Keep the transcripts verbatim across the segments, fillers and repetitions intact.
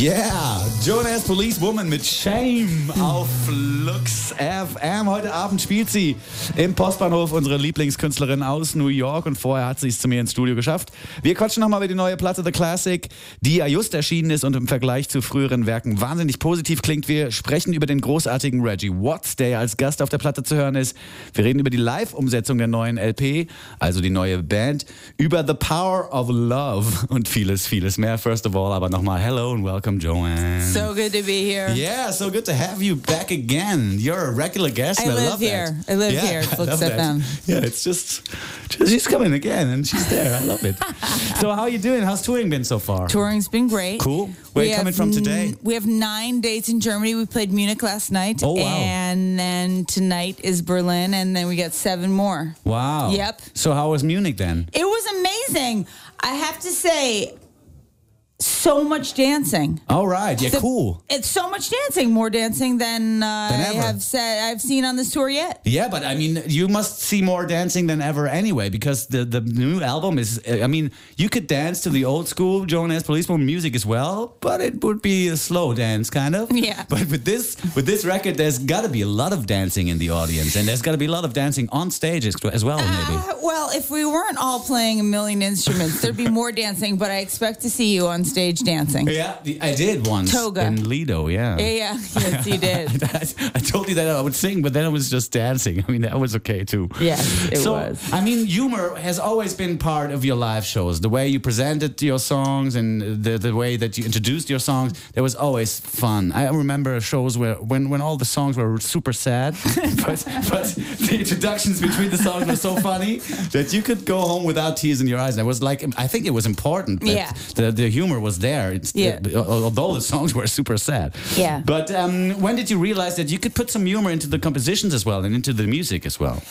Yeah, Jonas Policewoman mit Shame auf Lux F M. Heute Abend spielt sie im Postbahnhof, unsere Lieblingskünstlerin aus New York, und vorher hat sie es zu mir ins Studio geschafft. Wir quatschen nochmal über die neue Platte The Classic, die ja just erschienen ist und im Vergleich zu früheren Werken wahnsinnig positiv klingt. Wir sprechen über den großartigen Reggie Watts, der ja als Gast auf der Platte zu hören ist. Wir reden über die Live-Umsetzung der neuen L P, also die neue Band, über The Power of Love und vieles, vieles mehr. First of all, aber nochmal hello and welcome, Joanne. So good to be here. Yeah, so good to have you back again. You're a regular guest. I and I live love here. That. I live yeah, here at I Flux love F that. M. Yeah, it's just, just she's coming again and she's there. I love it. So how are you doing? How's touring been so far? Touring's been great. Cool. Where are you coming from today? N- we have nine dates in Germany. We played Munich last night. Oh, wow. And then tonight is Berlin, and then we got seven more. Wow. Yep. So how was Munich then? It was amazing. I have to say, so much dancing. All right. Yeah, The- cool. It's so much dancing, more dancing than, uh, Than I ever. have said I've seen on this tour yet. Yeah, but I mean, you must see more dancing than ever anyway, because the, the new album is, I mean, you could dance to the old school Jonas Policewoman music as well, but it would be a slow dance, kind of. Yeah. But with this with this record, there's got to be a lot of dancing in the audience, and there's got to be a lot of dancing on stage as, as well, maybe. Uh, well, if we weren't all playing a million instruments, there'd be more dancing, but I expect to see you on stage dancing. Yeah, I did once Toga. in Lido, yeah. Yeah, yeah. Yes, you did. I, I told you that I would sing, but then I was just dancing. I mean, that was okay too. Yes, it so, was. I mean, humor has always been part of your live shows. The way you presented your songs and the the way that you introduced your songs, there was always fun. I remember shows where when, when all the songs were super sad, but, but the introductions between the songs were so funny that you could go home without tears in your eyes. And it was like, I think it was important that Yeah. the, the humor was there. It's, Yeah. uh, although the songs were super sad. Yeah. But um, when did you realize that you could put some humor into the compositions as well and into the music as well?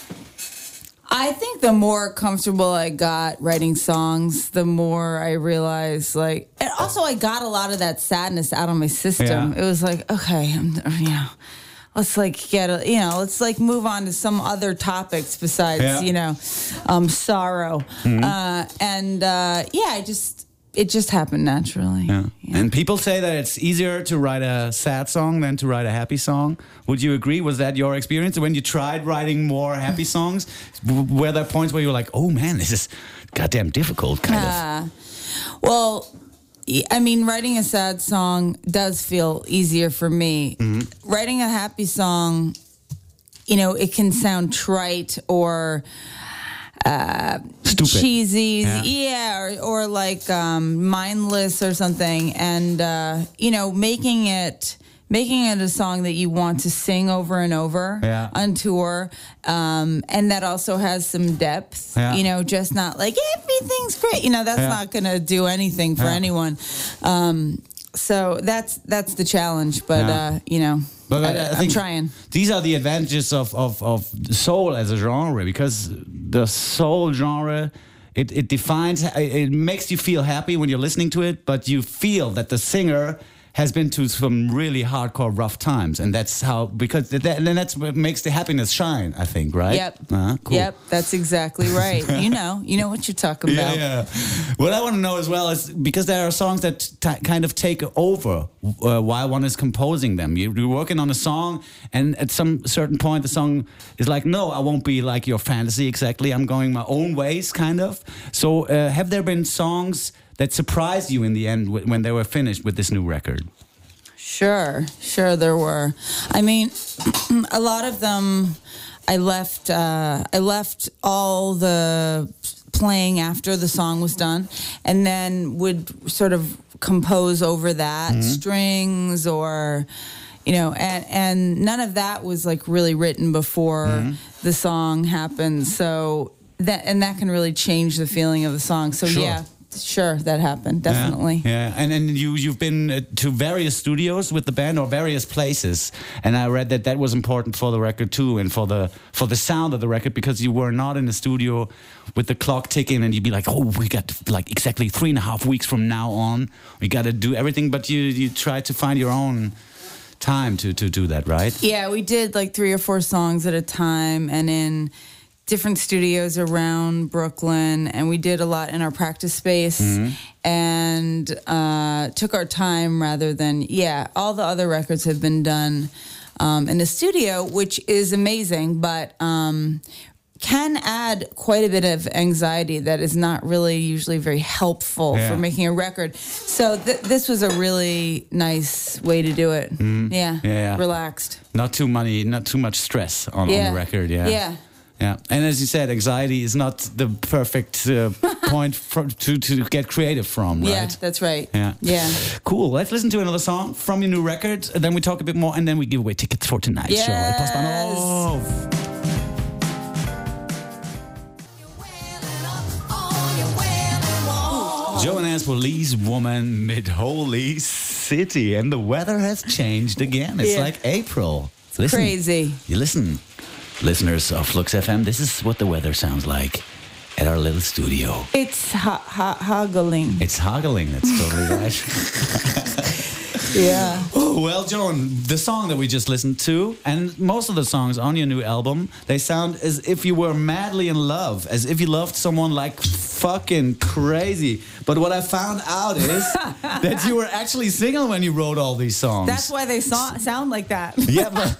I think the more comfortable I got writing songs, the more I realized, like, and also I got a lot of that sadness out of my system. Yeah. It was like, okay, I'm, you know, let's like get a, you know, let's like move on to some other topics besides, Yeah. you know, um, sorrow. Uh, and uh, yeah, I just, it just happened naturally. Yeah. Yeah. And people say that it's easier to write a sad song than to write a happy song. Would you agree? Was that your experience when you tried writing more happy songs? W- Were there points where you were like, oh man, this is goddamn difficult, kind of? Uh, well, y- I mean, writing a sad song does feel easier for me. Mm-hmm. Writing a happy song, you know, it can sound trite or Stupid. cheesy, Yeah. yeah, or, or like um, mindless or something. And uh, you know, making it making it a song that you want to sing over and over Yeah. on tour, um, and that also has some depth. Yeah. You know, just not like everything's great. You know, that's Yeah. not going to do anything for Yeah. anyone. Um, so that's that's the challenge. But Yeah. uh, you know, But I- I, I I'm think trying. These are the advantages of, of, of soul as a genre, because the soul genre, it, it defines, it, it makes you feel happy when you're listening to it, but you feel that the singer has been to some really hardcore rough times, and that's how, because that, then that's what makes the happiness shine, I think, right? Yep. Uh-huh, cool. Yep, that's exactly right. You know, you know what you're talking Yeah, about. yeah. What I want to know as well is, because there are songs that t- kind of take over uh, while one is composing them. You- You're working on a song, and at some certain point, the song is like, no, I won't be like your fantasy exactly. I'm going my own ways, kind of. So, uh, have there been songs that surprised you in the end w- when they were finished with this new record? Sure, sure there were. I mean, a lot of them I left uh, I left all the playing after the song was done, and then would sort of compose over that, Mm-hmm. strings or you know, and and none of that was like really written before Mm-hmm. the song happened. So that and that can really change the feeling of the song. So Sure. yeah. Sure, that happened. Definitely. Yeah, yeah. and and you you've been uh, to various studios with the band, or various places, and I read that that was important for the record too, and for the for the sound of the record, because you were not in the studio with the clock ticking, and you'd be like, oh, we got like exactly three and a half weeks from now on, we got to do everything, but you you try to find your own time to to do that, right? Yeah, we did like three or four songs at a time, and in different studios around Brooklyn, and we did a lot in our practice space, mm-hmm. and uh, took our time rather than, yeah, all the other records have been done um, in the studio, which is amazing, but um, can add quite a bit of anxiety that is not really usually very helpful yeah. for making a record. So th- this was a really nice way to do it. Mm-hmm. Yeah. Yeah, yeah, relaxed. Not too money, not too much stress on, yeah. on the record. Yeah, yeah, yeah. And as you said, anxiety is not the perfect uh, point for, to to get creative from. Right? Yeah, that's right. Yeah, yeah. Cool. Let's listen to another song from your new record, and then we talk a bit more, and then we give away tickets for tonight's yes. show. Postbanov. Joannes Police Woman mid Holy City, and the weather has changed again. It's yeah. like April. Listen, crazy. You listen, listeners of Flux F M. This is what the weather sounds like at our little studio. It's ha- ha- haggling. It's haggling. That's totally right. Yeah. Oh, well, Joan, the song that we just listened to, and most of the songs on your new album, they sound as if you were madly in love, as if you loved someone like fucking crazy. But what I found out is that you were actually single when you wrote all these songs. That's why they so- sound like that. Yeah, but...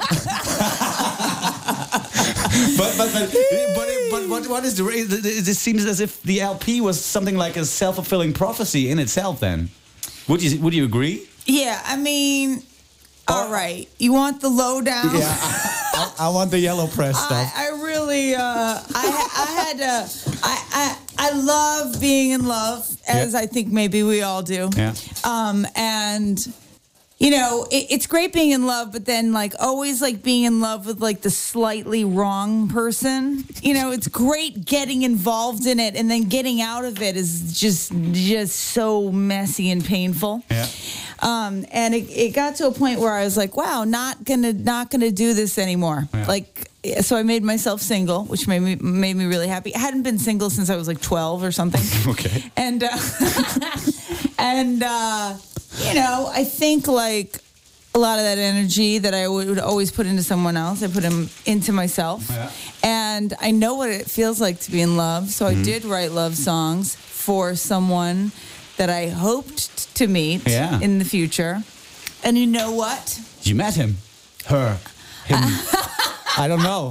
but, but, but, but, but what, what is the... It seems as if the L P was something like a self-fulfilling prophecy in itself then. Would you, would you agree? Yeah, I mean, all oh. right. You want the lowdown? Yeah, I, I, I want the yellow press stuff. I, I really, uh, I, I had to, I, I, I love being in love, as yeah. I think maybe we all do. Yeah. Um, and, you know, it, it's great being in love, but then, like, always, like, being in love with, like, the slightly wrong person. You know, it's great getting involved in it, and then getting out of it is just, just so messy and painful. Yeah. Um, and it, it got to a point where I was like, wow, not gonna, not gonna do this anymore. Yeah. Like, so I made myself single, which made me, made me really happy. I hadn't been single since I was like twelve or something. Okay. And, uh, and, uh, you know, I think like a lot of that energy that I would always put into someone else, I put them into myself. Yeah. And I know what it feels like to be in love. So mm-hmm. I did write love songs for someone that I hoped to meet yeah. in the future. And you know what? You met him. Her. Him. I don't know.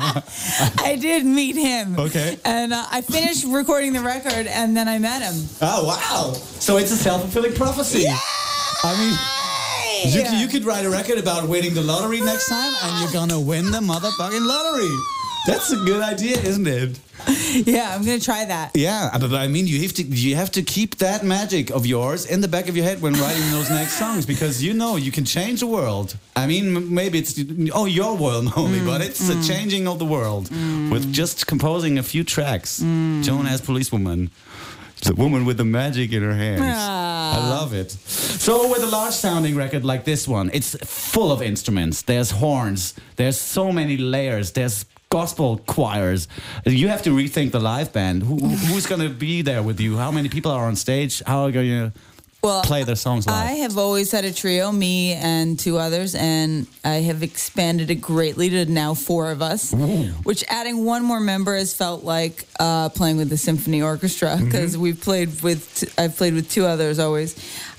I did meet him. Okay. And uh, I finished recording the record, and then I met him. Oh, wow. So it's a self-fulfilling prophecy. Yeah! I mean, you, you could write a record about winning the lottery next time, and you're going to win the motherfucking lottery. That's a good idea, isn't it? Yeah, I'm gonna try that. Yeah, but I mean, you have to you have to keep that magic of yours in the back of your head when writing those next songs, because you know you can change the world. I mean, maybe it's oh your world only, mm, but it's mm. a changing of the world mm. with just composing a few tracks. Mm. Joannes Policewoman, the woman with the magic in her hands. Ah. I love it. So with a large sounding record like this one, it's full of instruments. There's horns. There's so many layers. There's gospel choirs. You have to rethink the live band. Who, who's going to be there with you? How many people are on stage? How are you going to well, play their songs live? I have always had a trio, me and two others, and I have expanded it greatly to now four of us, Ooh. Which adding one more member has felt like uh, playing with the symphony orchestra, because mm-hmm. we've played with, t- I've played with two others always.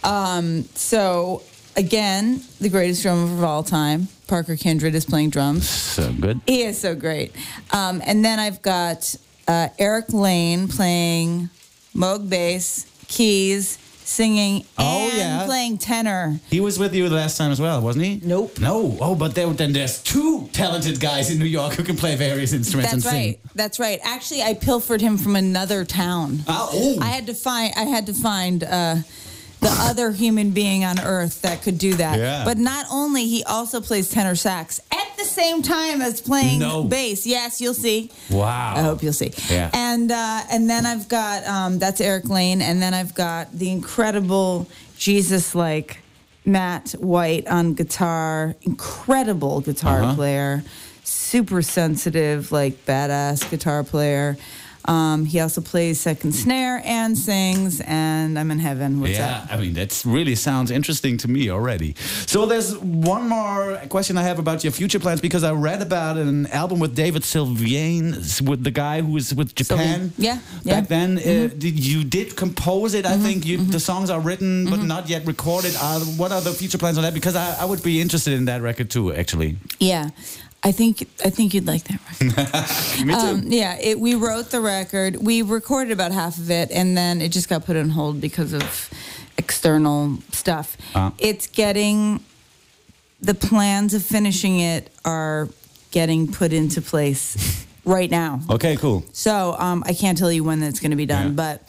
Um, so again, the greatest drummer of all time, Parker Kindred, is playing drums. So good. He is so great. Um, and then I've got uh, Eric Lane playing Moog bass, keys, singing, oh, and yeah. playing tenor. He was with you the last time as well, wasn't he? Nope. No. Oh, but there, then there's two talented guys in New York who can play various instruments That's and right. sing. That's right. Actually, I pilfered him from another town. Oh. oh. I had to find. I had to find. Uh, the other human being on earth that could do that. Yeah. But not only, he also plays tenor sax at the same time as playing no. bass. Yes, you'll see. Wow. I hope you'll see. Yeah. And uh, and then I've got, um, that's Eric Lane, and then I've got the incredible Jesus-like Matt White on guitar, incredible guitar uh-huh. player, super sensitive, like badass guitar player. Um, he also plays second snare and sings, and I'm in heaven. What's yeah, up? I mean, that really sounds interesting to me already. So there's one more question I have about your future plans, because I read about an album with David Sylvian, with the guy who was with Japan. Sylvian. Yeah, yeah. Back then, Mm-hmm. uh, did, you did compose it, I mm-hmm. think. You, mm-hmm. The songs are written, but mm-hmm. not yet recorded. Are, what are the future plans on that? Because I, I would be interested in that record too, actually. Yeah. I think I think you'd like that record. Me too. Um, yeah, it, we wrote the record. We recorded about half of it, and then it just got put on hold because of external stuff. Uh. It's getting, the plans of finishing it are getting put into place right now. Okay, cool. So um, I can't tell you when that's going to be done, Yeah. but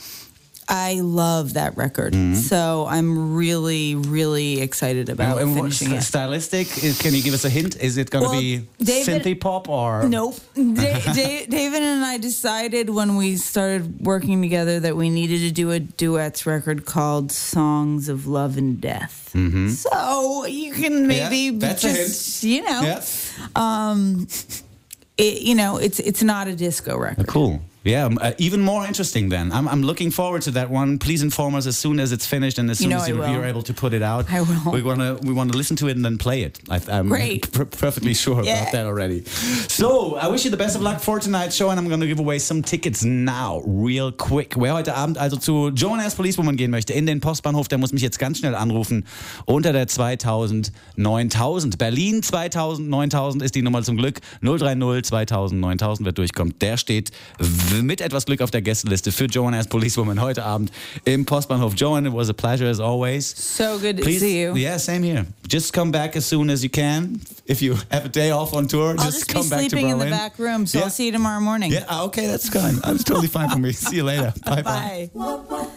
I love that record. Mm-hmm. So I'm really, really excited about And finishing what's it. stylistic? Is, can you give us a hint? Is it going to Well, be David- synthy pop or? Nope. Da- da- David and I decided when we started working together that we needed to do a duets record called Songs of Love and Death. Mm-hmm. So you can maybe Yeah, that's a just, you know, Yeah. um, it, you know, it's it's not a disco record. Cool. Yeah, um, uh, even more interesting then. I'm, I'm looking forward to that one. Please inform us as soon as it's finished and as You soon know as I you, will. you're able to put it out. I will. We want to we want to listen to it and then play it. I, I'm Great. per- perfectly sure Yeah. about that already. So, I wish you the best of luck for tonight's show and I'm going to give away some tickets now, real quick. Wer heute Abend also zu Joan As Policewoman gehen möchte, in den Postbahnhof, der muss mich jetzt ganz schnell anrufen. Unter der zweitausend neuntausend. Berlin zweitausend neuntausend ist die Nummer zum Glück. null drei null zweitausend neuntausend, wer durchkommt, der steht w- mit etwas Glück auf der Gästeliste für Joan As Policewoman heute Abend im Postbahnhof. Joan, it was a pleasure as always. So good to Please, see you. Yeah, same here. Just come back as soon as you can. If you have a day off on tour, I'll just, just come be back to sleeping in Berlin. the back room, so Yeah. I'll see you tomorrow morning. Yeah, okay, that's fine. That's totally fine for me. See you later. Bye bye. Bye.